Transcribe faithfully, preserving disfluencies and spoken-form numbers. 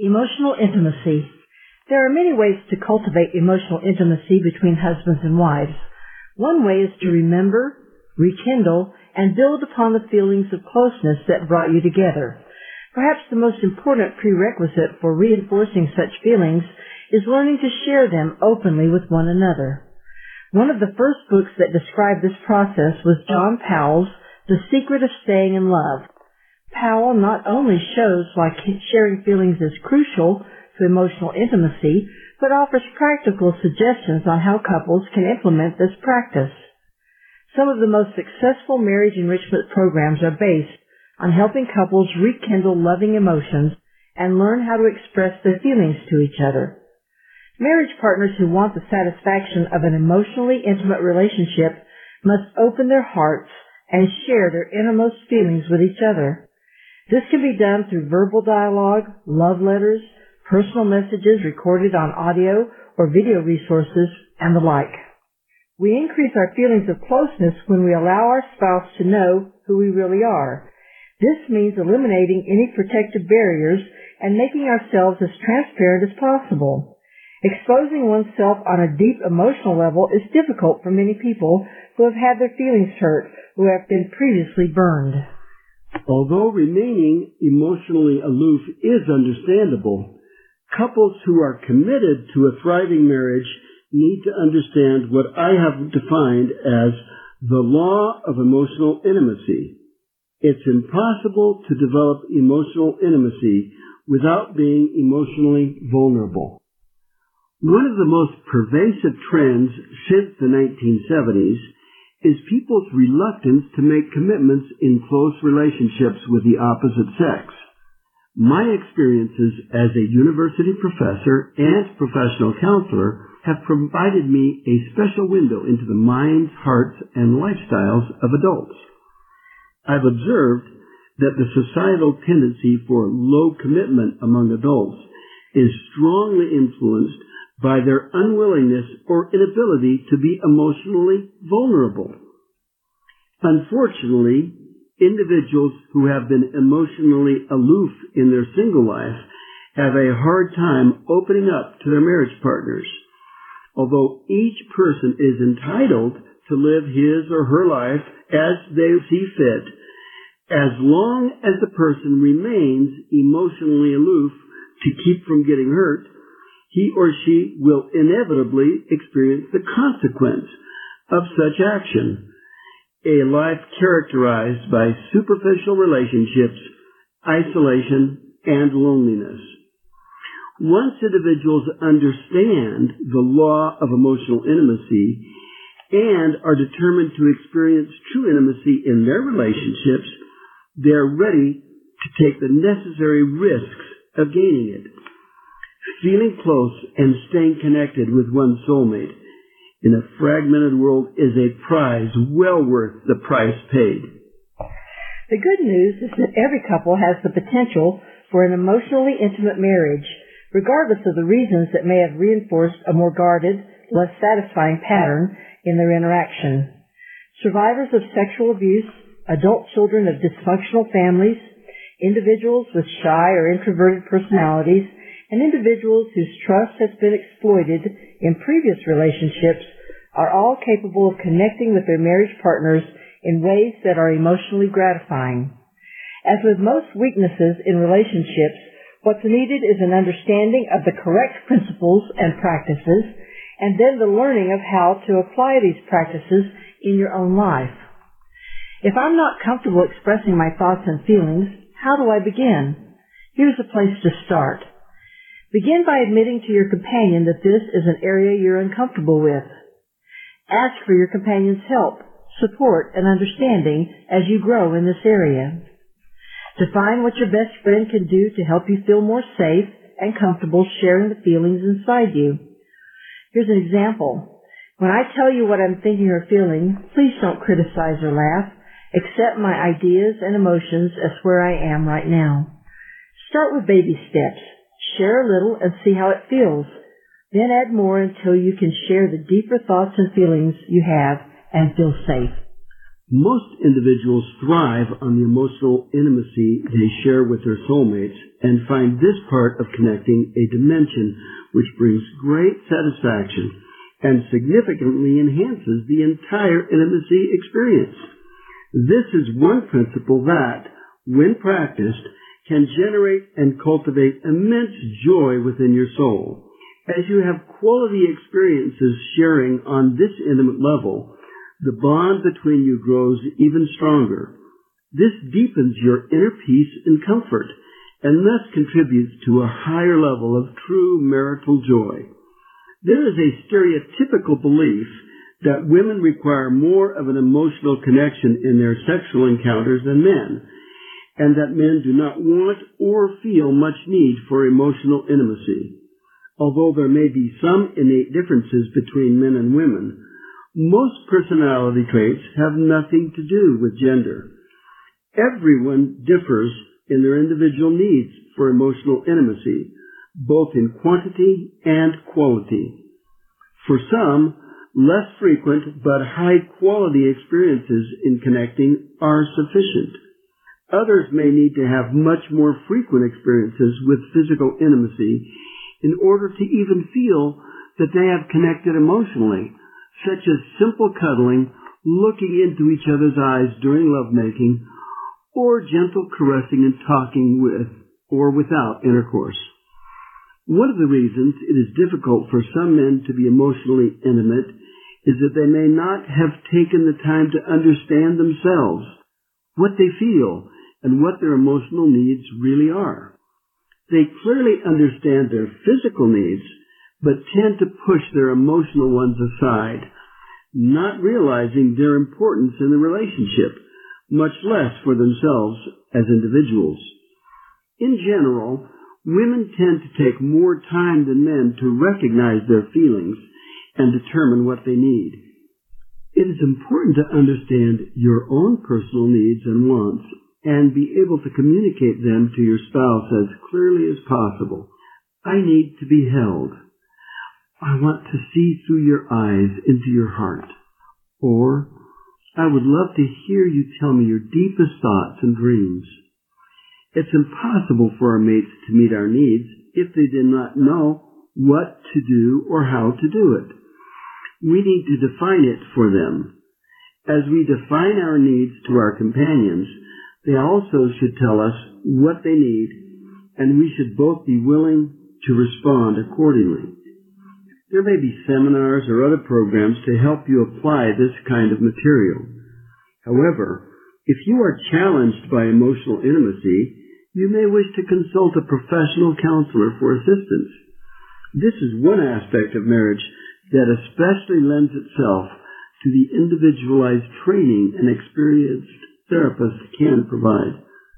Emotional intimacy. There are many ways to cultivate emotional intimacy between husbands and wives. One way is to remember, rekindle, and build upon the feelings of closeness that brought you together. Perhaps the most important prerequisite for reinforcing such feelings is learning to share them openly with one another. One of the first books that described this process was John Powell's The Secret of Staying in Love. Powell not only shows why sharing feelings is crucial to emotional intimacy, but offers practical suggestions on how couples can implement this practice. Some of the most successful marriage enrichment programs are based on helping couples rekindle loving emotions and learn how to express their feelings to each other. Marriage partners who want the satisfaction of an emotionally intimate relationship must open their hearts and share their innermost feelings with each other. This can be done through verbal dialogue, love letters, personal messages recorded on audio or video resources, and the like. We increase our feelings of closeness when we allow our spouse to know who we really are. This means eliminating any protective barriers and making ourselves as transparent as possible. Exposing oneself on a deep emotional level is difficult for many people who have had their feelings hurt, who have been previously burned. Although remaining emotionally aloof is understandable, couples who are committed to a thriving marriage need to understand what I have defined as the law of emotional intimacy. It's impossible to develop emotional intimacy without being emotionally vulnerable. One of the most pervasive trends since the nineteen seventies is people's reluctance to make commitments in close relationships with the opposite sex. My experiences as a university professor and professional counselor have provided me a special window into the minds, hearts, and lifestyles of adults. I've observed that the societal tendency for low commitment among adults is strongly influenced by their unwillingness or inability to be emotionally vulnerable. Unfortunately, individuals who have been emotionally aloof in their single life have a hard time opening up to their marriage partners. Although each person is entitled to live his or her life as they see fit, as long as the person remains emotionally aloof to keep from getting hurt, he or she will inevitably experience the consequence of such action. A life characterized by superficial relationships, isolation, and loneliness. Once individuals understand the law of emotional intimacy and are determined to experience true intimacy in their relationships, they are ready to take the necessary risks of gaining it. Feeling close and staying connected with one's soulmate in a fragmented world is a prize well worth the price paid. The good news is that every couple has the potential for an emotionally intimate marriage, regardless of the reasons that may have reinforced a more guarded, less satisfying pattern in their interaction. Survivors of sexual abuse, adult children of dysfunctional families, individuals with shy or introverted personalities, and individuals whose trust has been exploited in previous relationships are all capable of connecting with their marriage partners in ways that are emotionally gratifying. As with most weaknesses in relationships, what's needed is an understanding of the correct principles and practices, and then the learning of how to apply these practices in your own life. If I'm not comfortable expressing my thoughts and feelings, how do I begin? Here's a place to start. Begin by admitting to your companion that this is an area you're uncomfortable with. Ask for your companion's help, support, and understanding as you grow in this area. Define what your best friend can do to help you feel more safe and comfortable sharing the feelings inside you. Here's an example. When I tell you what I'm thinking or feeling, please don't criticize or laugh. Accept my ideas and emotions as where I am right now. Start with baby steps. Share a little and see how it feels. Then add more until you can share the deeper thoughts and feelings you have and feel safe. Most individuals thrive on the emotional intimacy they share with their soulmates and find this part of connecting a dimension which brings great satisfaction and significantly enhances the entire intimacy experience. This is one principle that, when practiced, can generate and cultivate immense joy within your soul. As you have quality experiences sharing on this intimate level, the bond between you grows even stronger. This deepens your inner peace and comfort, and thus contributes to a higher level of true marital joy. There is a stereotypical belief that women require more of an emotional connection in their sexual encounters than men, and that men do not want or feel much need for emotional intimacy. Although there may be some innate differences between men and women, most personality traits have nothing to do with gender. Everyone differs in their individual needs for emotional intimacy, both in quantity and quality. For some, less frequent but high-quality experiences in connecting are sufficient. Others may need to have much more frequent experiences with physical intimacy in order to even feel that they have connected emotionally, such as simple cuddling, looking into each other's eyes during lovemaking, or gentle caressing and talking with or without intercourse. One of the reasons it is difficult for some men to be emotionally intimate is that they may not have taken the time to understand themselves, what they feel, and what their emotional needs really are. They clearly understand their physical needs, but tend to push their emotional ones aside, not realizing their importance in the relationship, much less for themselves as individuals. In general, women tend to take more time than men to recognize their feelings and determine what they need. It is important to understand your own personal needs and wants and be able to communicate them to your spouse as clearly as possible. I need to be held. I want to see through your eyes into your heart. Or, I would love to hear you tell me your deepest thoughts and dreams. It's impossible for our mates to meet our needs if they did not know what to do or how to do it. We need to define it for them. As we define our needs to our companions, they also should tell us what they need, and we should both be willing to respond accordingly. There may be seminars or other programs to help you apply this kind of material. However, if you are challenged by emotional intimacy, you may wish to consult a professional counselor for assistance. This is one aspect of marriage that especially lends itself to the individualized training an experienced therapist can provide.